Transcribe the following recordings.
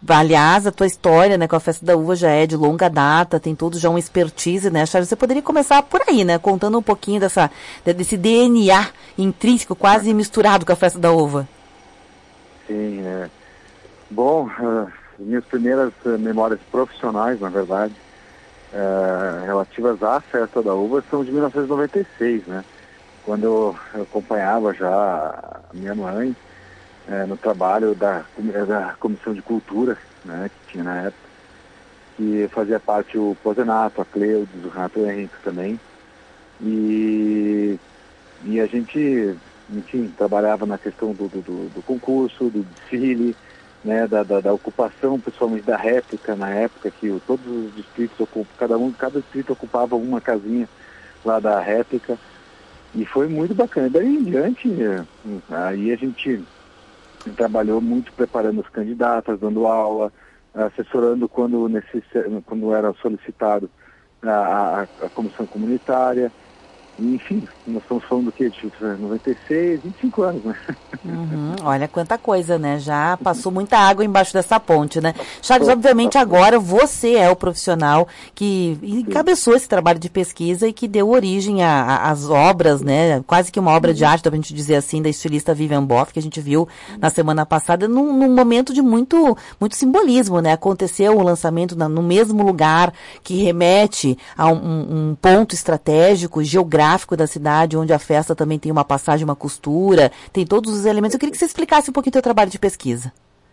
aliás, a tua história, né, com a Festa da Uva já é de longa data, tem todo já uma expertise, né, Charles? Você poderia começar por aí, né, contando um pouquinho desse DNA intrínseco, quase misturado com a Festa da Uva. Sim, bom, minhas primeiras memórias profissionais, na verdade, relativas à Festa da Uva são de 1996, né? Quando eu acompanhava já a minha mãe no trabalho da Comissão de Cultura, né, que tinha na época, que fazia parte o Pozenato, a Cleudes, o Renato Henrique também, e a gente, enfim, trabalhava na questão do concurso, do desfile, né, da ocupação, principalmente da réplica, na época que todos os distritos, cada distrito ocupava uma casinha lá da réplica, e foi muito bacana. Daí em diante, aí a gente trabalhou muito preparando as candidatas, dando aula, assessorando quando era solicitado a comissão comunitária. Enfim, nós estamos falando do quê? De 96, 25 anos, né? Olha quanta coisa, né? Já passou muita água embaixo dessa ponte, né? Charles, obviamente agora você é o profissional que encabeçou esse trabalho de pesquisa e que deu origem às obras, né? Quase que uma obra de arte, dá pra gente dizer assim, da estilista Vivian Boff, que a gente viu na semana passada, num momento de muito simbolismo, né? Aconteceu o lançamento no mesmo lugar, que remete a um ponto estratégico, geográfico da cidade, onde a festa também tem uma passagem, uma costura, tem todos os elementos. Eu queria que você explicasse um pouquinho o teu trabalho de pesquisa.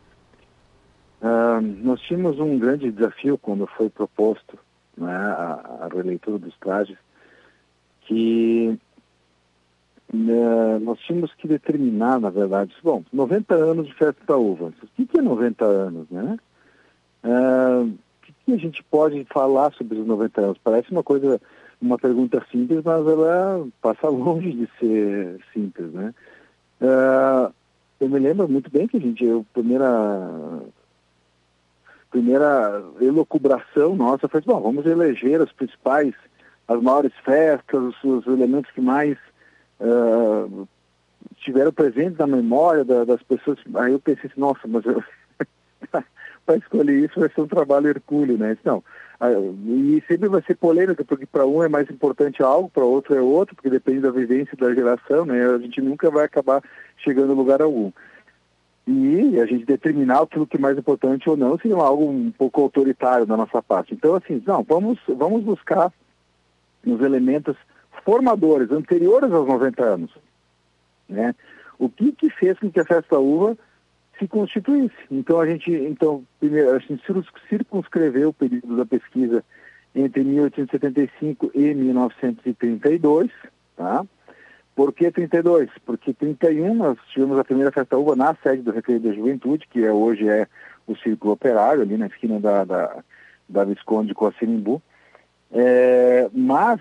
Nós tínhamos um grande desafio quando foi proposto, né, a releitura dos trajes, que nós tínhamos que determinar, na verdade, 90 anos de Festa da Uva. O que é 90 anos, né? O que a gente pode falar sobre os 90 anos? Parece uma pergunta simples, mas ela passa longe de ser simples, né? Eu me lembro muito bem que a primeira elucubração nossa foi, vamos eleger as maiores festas, os elementos que mais estiveram presentes na memória das pessoas. Aí eu pensei assim, nossa, mas para escolher isso vai ser um trabalho hercúleo, né? Não. E sempre vai ser polêmica, porque para um é mais importante algo, para outro é outro, porque depende da vivência da geração, né? A gente nunca vai acabar chegando a lugar algum. E a gente determinar aquilo que é mais importante ou não seria algo um pouco autoritário da nossa parte. Então, assim, vamos buscar nos elementos formadores, anteriores aos 90 anos, né? O que fez com que a Festa da Uva se constituísse. Então, primeiro, a gente circunscreveu o período da pesquisa entre 1875 e 1932, tá? Por que 32? Porque 31 nós tivemos a primeira Festa da Uva na sede do Recreio da Juventude, que hoje é o Círculo Operário, ali na esquina da Visconde com a Sinimbu. Mas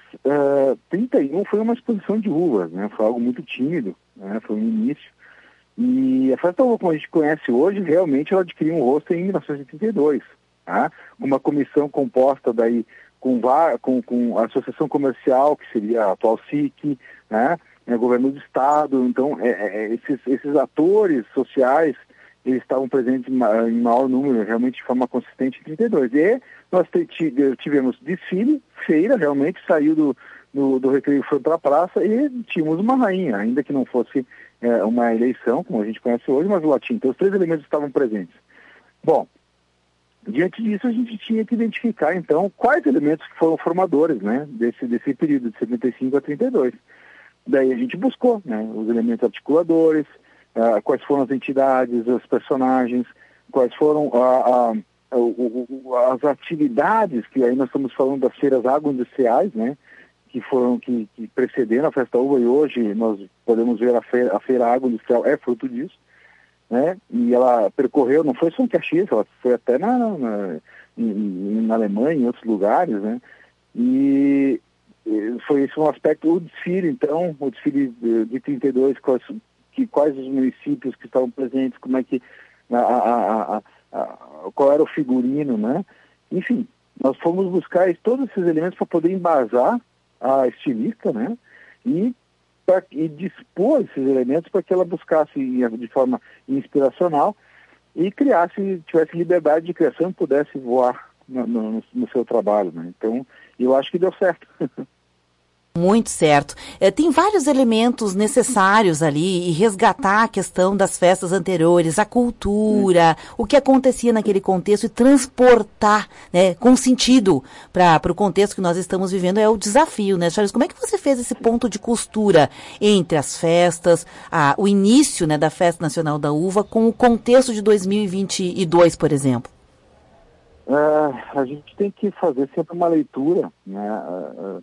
31 foi uma exposição de uvas, né? Foi algo muito tímido, né? Foi um início. E a Festa da Uva, como a gente conhece hoje, realmente ela adquiriu um rosto em 1932, tá? Uma comissão composta daí com a Associação Comercial, que seria a atual SIC, né? Governo do Estado. Então, esses atores sociais, eles estavam presentes em maior número, realmente de forma consistente em 32. E nós tivemos desfile, feira, realmente saiu do Recreio, foi para a praça, e tínhamos uma rainha, ainda que não fosse uma eleição, como a gente conhece hoje, mas o latim. Então, os três elementos estavam presentes. Bom, diante disso, a gente tinha que identificar, então, quais elementos foram formadores, né, desse período de 75 a 32. Daí a gente buscou, né, os elementos articuladores, quais foram as entidades, os personagens, quais foram as atividades, que aí nós estamos falando das feiras agroindustriais, né, que precederam a Festa da Uva, e hoje nós podemos ver a feira agroindustrial é fruto disso, né? E ela percorreu, não foi só em Caxias, ela foi até na Alemanha, em outros lugares, né? E foi esse um aspecto. O desfile, então, o desfile de 32, quais os municípios que estavam presentes, como é que qual era o figurino, né? Enfim, nós fomos buscar todos esses elementos para poder embasar a estilista, né? E dispor esses elementos para que ela buscasse de forma inspiracional e tivesse liberdade de criação e pudesse voar no seu trabalho, né? Então, eu acho que deu certo. Muito certo. Tem vários elementos necessários ali e resgatar a questão das festas anteriores, a cultura, o que acontecia naquele contexto e transportar, né, com sentido para o contexto que nós estamos vivendo é o desafio, né, Charles? Como é que você fez esse ponto de costura entre as festas, o início, né, da Festa Nacional da Uva com o contexto de 2022, por exemplo? A gente tem que fazer sempre uma leitura, né,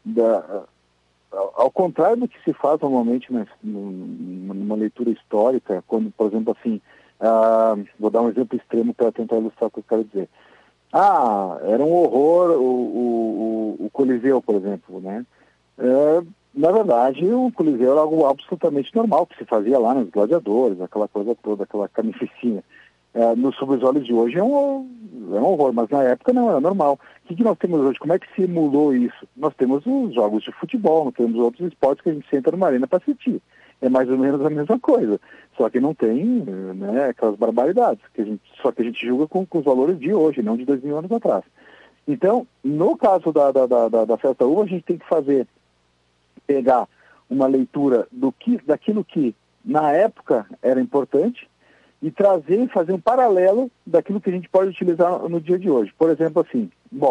ao contrário do que se faz normalmente, né, numa leitura histórica, quando, por exemplo, assim, vou dar um exemplo extremo para tentar ilustrar o que eu quero dizer. Era um horror o Coliseu, por exemplo, né? Na verdade, o Coliseu era algo absolutamente normal, que se fazia lá nos gladiadores, aquela coisa toda, aquela carnificina. Sob os olhos de hoje é um horror, mas na época não, era normal. O que nós temos hoje? Como é que se emulou isso? Nós temos os jogos de futebol, nós temos outros esportes que a gente senta numa arena para assistir. É mais ou menos a mesma coisa, só que não tem, né, aquelas barbaridades, só que a gente julga com os valores de hoje, não de 2000 anos atrás. Então, no caso da Festa Uva, a gente tem que pegar uma leitura daquilo que na época era importante, e fazer um paralelo daquilo que a gente pode utilizar no dia de hoje. Por exemplo, assim,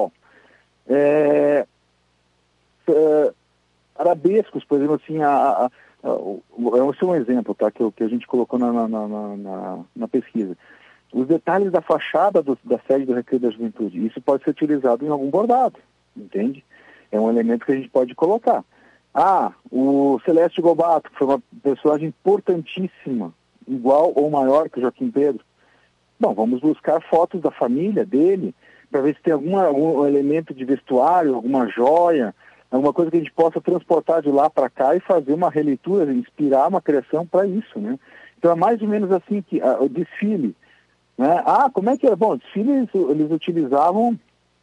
arabescos, por exemplo, assim, esse é um exemplo, tá, que a gente colocou na pesquisa. Os detalhes da fachada da sede do Recreio da Juventude, isso pode ser utilizado em algum bordado, entende? É um elemento que a gente pode colocar. O Celeste Gobato, que foi uma personagem importantíssima, igual ou maior que o Joaquim Pedro. Bom, vamos buscar fotos da família dele, para ver se tem algum elemento de vestuário, alguma joia, alguma coisa que a gente possa transportar de lá para cá e fazer uma releitura, inspirar uma criação para isso, né? Então é mais ou menos assim que o desfile, né? Como é que é? Bom, o desfile eles utilizavam,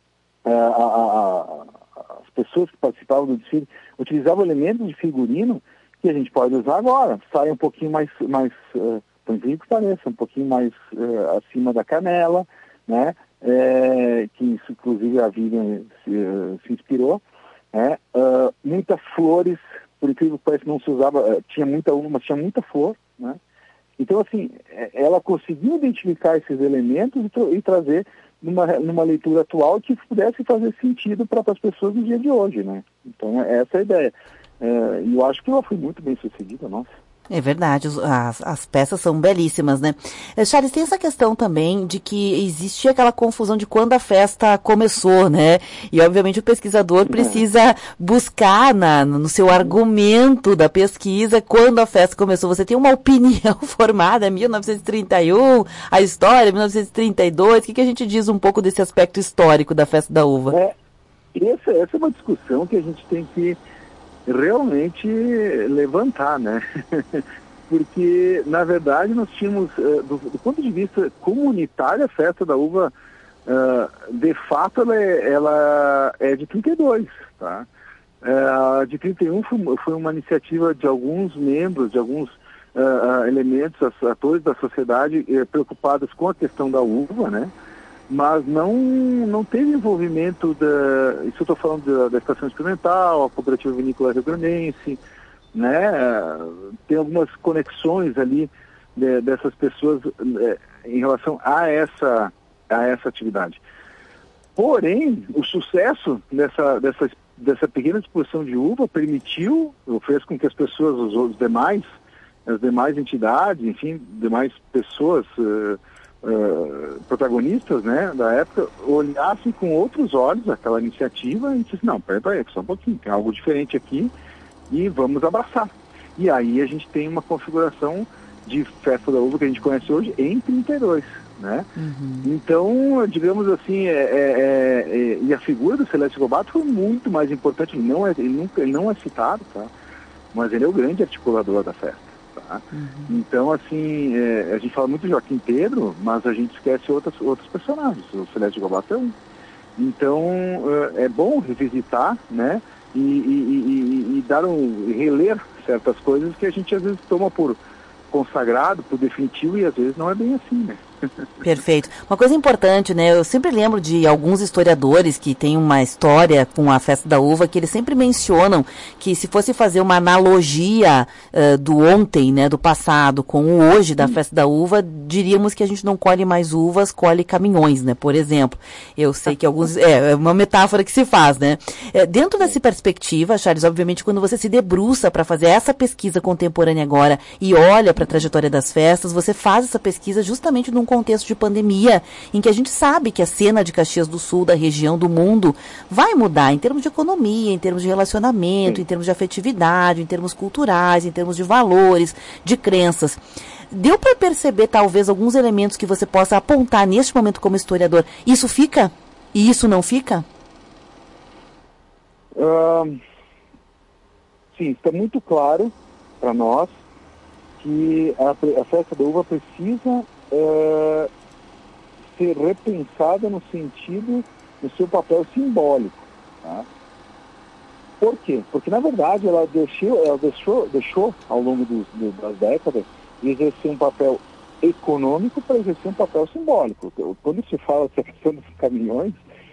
as pessoas que participavam do desfile utilizavam elementos de figurino que a gente pode usar agora. Sai um pouquinho mais por incrível que pareça, um pouquinho mais acima da canela, né? Que isso, inclusive, a Vivian se inspirou. Muitas flores, por incrível que pareça, não se usava, tinha muita uva, mas tinha muita flor, né? Então, assim, ela conseguiu identificar esses elementos e trazer numa leitura atual que pudesse fazer sentido para as pessoas no dia de hoje, né? Então, essa é a ideia. E eu acho que ela foi muito bem sucedida, nossa. É verdade, as peças são belíssimas, né? Charles, tem essa questão também de que existia aquela confusão de quando a festa começou, né? E, obviamente, o pesquisador precisa buscar no seu argumento da pesquisa quando a festa começou. Você tem uma opinião formada, 1931, a história, 1932. O que a gente diz um pouco desse aspecto histórico da Festa da Uva? Essa é uma discussão que a gente tem que realmente levantar, né? Porque, na verdade, nós tínhamos, do ponto de vista comunitário, a Festa da Uva, de fato, ela é de 32, tá? De 31 foi uma iniciativa de alguns membros, de alguns elementos, atores da sociedade preocupados com a questão da uva, né? Mas não teve envolvimento isso eu estou falando da Estação Experimental, a Cooperativa Vinícola Rio Grandense, né? Tem algumas conexões ali dessas pessoas em relação a essa atividade. Porém, o sucesso dessa pequena exposição de uva fez com que as pessoas, as demais entidades, enfim, demais pessoas protagonistas, né, da época, olhassem com outros olhos aquela iniciativa e dissessem, não, peraí, só um pouquinho, tem algo diferente aqui e vamos abraçar. E aí a gente tem uma configuração de Festa da Uva que a gente conhece hoje em 32, né? Uhum. Então, digamos assim, e a figura do Celeste Gobato foi muito mais importante, ele não é citado, tá? Mas ele é o grande articulador da festa. Tá? Uhum. Então, assim, a gente fala muito de Joaquim Pedro, mas a gente esquece outros personagens, o Celeste Gobato é um. Então, é bom revisitar, né, e reler certas coisas que a gente às vezes toma por consagrado, por definitivo, e às vezes não é bem assim, né? Perfeito. Uma coisa importante, né? Eu sempre lembro de alguns historiadores que têm uma história com a festa da uva, que eles sempre mencionam que se fosse fazer uma analogia do ontem, né, do passado, com o hoje da festa da uva, diríamos que a gente não colhe mais uvas, colhe caminhões, né? Por exemplo. Eu sei que alguns... É uma metáfora que se faz, né? Dentro dessa perspectiva, Charles, obviamente, quando você se debruça para fazer essa pesquisa contemporânea agora e olha para a trajetória das festas, você faz essa pesquisa justamente num contexto de pandemia, em que a gente sabe que a cena de Caxias do Sul, da região, do mundo, vai mudar em termos de economia, em termos de relacionamento, em termos de afetividade, em termos culturais, em termos de valores, de crenças. Deu para perceber, talvez, alguns elementos que você possa apontar neste momento como historiador? Isso fica? E isso não fica? Sim, está muito claro para nós que a festa da uva precisa ser repensada no sentido do seu papel simbólico. Tá? Por quê? Porque, na verdade, ela deixou ao longo das décadas, de exercer um papel econômico para exercer um papel simbólico. Quando se fala essa questão dos caminhões,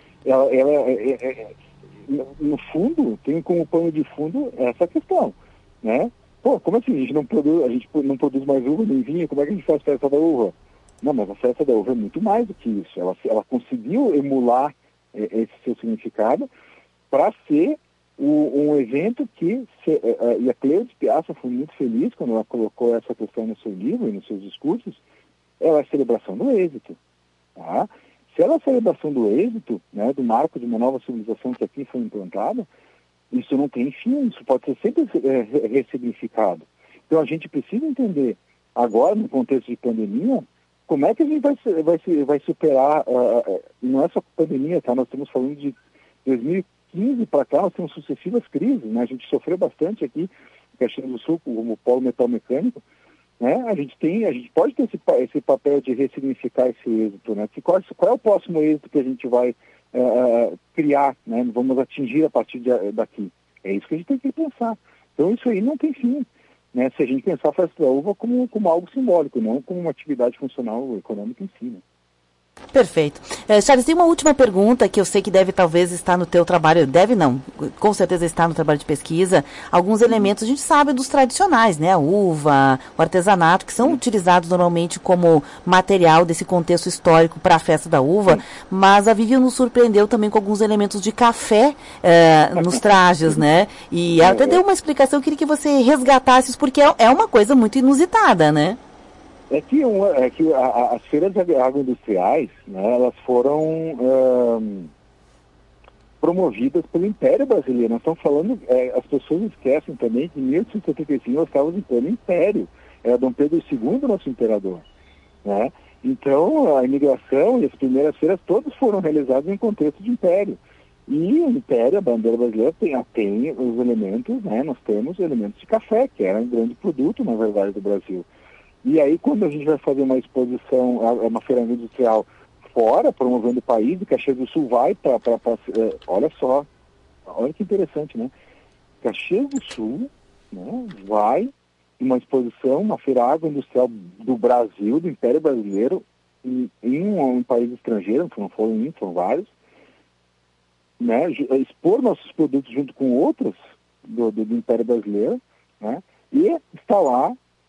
no fundo, tem como pano de fundo essa questão, né? Pô, como assim? A gente não produz mais uva nem vinho, como é que a gente faz festa da uva? Não, mas a festa da uva é muito mais do que isso. Ela conseguiu emular esse seu significado para ser um evento que... e a Cleudes Piazza foi muito feliz quando ela colocou essa questão no seu livro e nos seus discursos. Ela é a celebração do êxito. Tá? Se ela é a celebração do êxito, né, do marco de uma nova civilização que aqui foi implantada, isso não tem fim, isso pode ser sempre ressignificado. Então a gente precisa entender, agora no contexto de pandemia, como é que a gente vai superar, não é só pandemia, tá? Nós estamos falando de 2015 para cá, nós temos sucessivas crises, né? A gente sofreu bastante aqui em Caxias do Sul, como polo metal mecânico, né? A gente pode ter esse papel de ressignificar esse êxito, né? Qual é o próximo êxito que a gente vai criar, né? Vamos atingir a partir daqui? É isso que a gente tem que pensar. Então isso aí não tem fim. Né, se a gente pensar a festa da uva como algo simbólico, não como uma atividade funcional econômica em si. Né? Perfeito. Charles, tem uma última pergunta que eu sei que deve talvez estar no teu trabalho, deve não, com certeza está no trabalho de pesquisa, alguns elementos a gente sabe dos tradicionais, né, a uva, o artesanato, que são utilizados normalmente como material desse contexto histórico para a festa da uva, mas a Vivian nos surpreendeu também com alguns elementos de café nos trajes, né, e ela até deu uma explicação, eu queria que você resgatasse isso, porque é uma coisa muito inusitada, né? É que as feiras agroindustriais, né, elas foram promovidas pelo Império Brasileiro. Nós estamos falando, as pessoas esquecem também que em 1875 nós estávamos em pleno Império. Era Dom Pedro II, nosso imperador. Né? Então, a imigração e as primeiras feiras todas foram realizadas em contexto de Império. E o Império, a bandeira brasileira, tem os elementos, né, nós temos elementos de café, que era um grande produto, na verdade, do Brasil. E aí, quando a gente vai fazer uma exposição, uma feira industrial fora, promovendo o país, e Caxias do Sul vai para olha só, olha que interessante, né? Caxias do Sul, né, vai uma exposição, uma feira agroindustrial do Brasil, do Império Brasileiro, em um país estrangeiro, não foram um, foram vários, né, expor nossos produtos junto com outros do Império Brasileiro, né, e está lá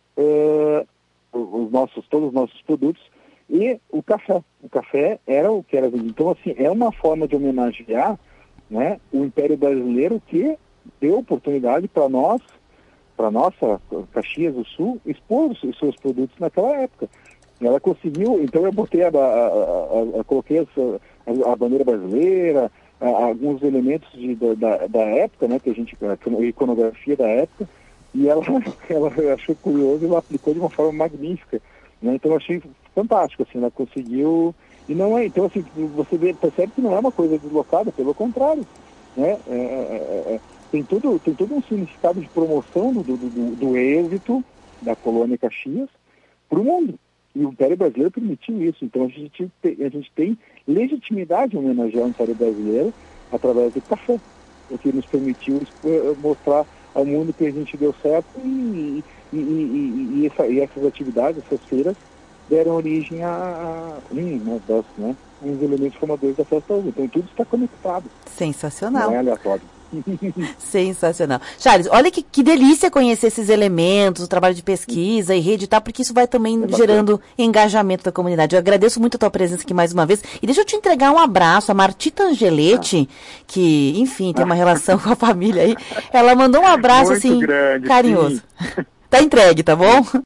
todos os nossos produtos e o café. O café era o que era vendido. Então, assim, é uma forma de homenagear, né, o Império Brasileiro que deu oportunidade para nossa Caxias do Sul expor os seus produtos naquela época. Ela conseguiu, então eu botei coloquei a bandeira brasileira, alguns elementos da época, né, a iconografia da época, e ela achou curioso e ela aplicou de uma forma magnífica, né? Então eu achei fantástico, assim, ela conseguiu, e não é, então assim, você percebe que não é uma coisa deslocada, pelo contrário, né? Tem todo um significado de promoção do êxito da colônia Caxias para o mundo. E o Império Brasileiro permitiu isso. Então a gente tem legitimidade em homenagear o Império Brasileiro através do café, o que nos permitiu mostrar ao mundo que a gente deu certo e essas atividades, essas feiras, deram origem a uns elementos formadores da festa uva. Então tudo está conectado. Sensacional. Não é aleatório. Sensacional. Charles, olha que delícia conhecer esses elementos, o trabalho de pesquisa e reeditar, porque isso vai também gerando engajamento da comunidade. Eu agradeço muito a tua presença aqui mais uma vez. E deixa eu te entregar um abraço. A Martita Angeletti, que, enfim, tem uma relação com a família aí, ela mandou um abraço, muito assim, grande, carinhoso. Tá entregue, tá bom?